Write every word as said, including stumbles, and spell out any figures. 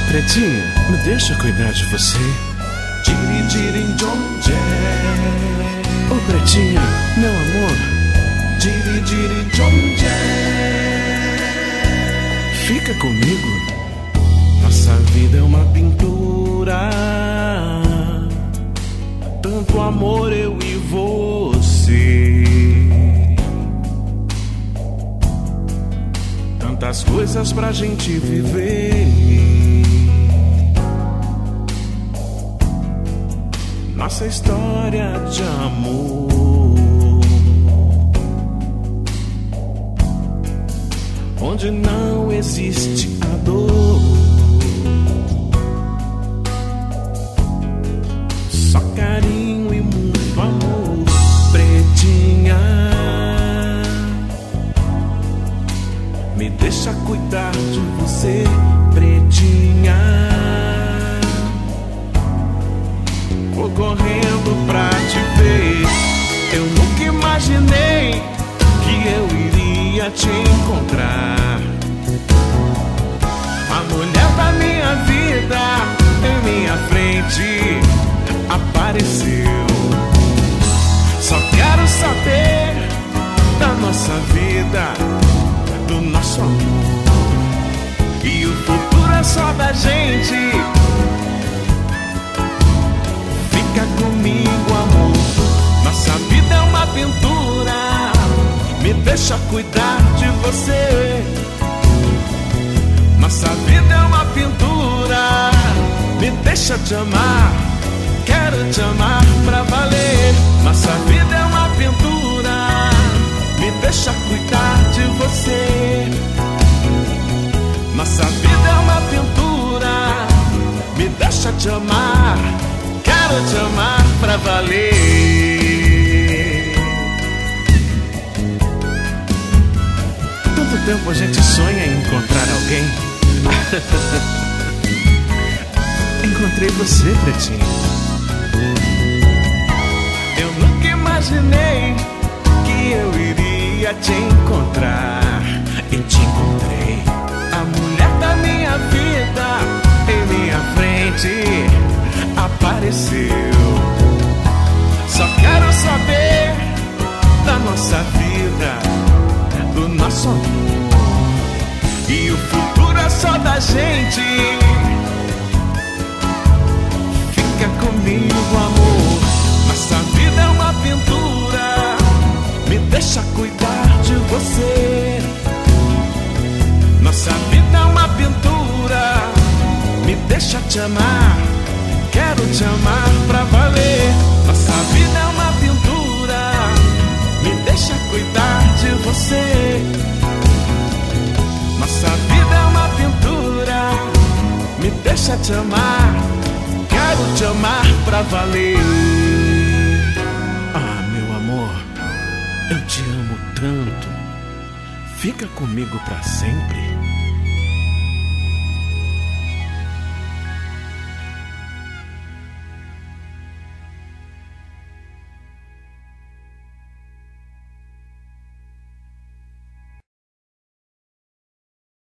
Pretinha, me deixa cuidar de você. Tiri, tiri, jonje. Ô Pretinha, meu amor. Tiri, tiri, jonje. Fica comigo. Nossa vida é uma pintura. Tanto amor eu e você. Tantas coisas pra gente viver. Nossa história de amor, onde não existe a dor, só carinho e muito amor. Pretinha, me deixa cuidar de você. Pretinha, vou correndo pra te ver. Eu nunca imaginei que eu iria te encontrar. A mulher da minha vida em minha frente apareceu. Só quero saber da nossa vida, do nosso amor. E o futuro é só da gente. Fica comigo, amor. Nossa vida é uma pintura. Me deixa cuidar de você. Nossa vida é uma pintura. Me deixa te amar. Quero te amar pra valer. Nossa vida é uma pintura. Me deixa cuidar de você. Nossa vida é uma pintura. Me deixa te amar. Quero te amar pra valer. Tanto tempo a gente sonha em encontrar alguém. Encontrei você, Pretinha. Eu nunca imaginei que eu iria te encontrar. E te encontrei. A mulher da minha vida em minha frente apareceu. Só quero saber da nossa vida, do nosso amor. E o futuro é só da gente. Fica comigo, amor. Nossa vida é uma pintura. Me deixa cuidar de você. Nossa vida é uma pintura. Me deixa te amar. Quero te amar pra valer. Nossa vida é uma pintura. Me deixa cuidar de você. Nossa vida é uma pintura. Me deixa te amar. Quero te amar pra valer. Ah, meu amor, eu te amo tanto. Fica comigo pra sempre.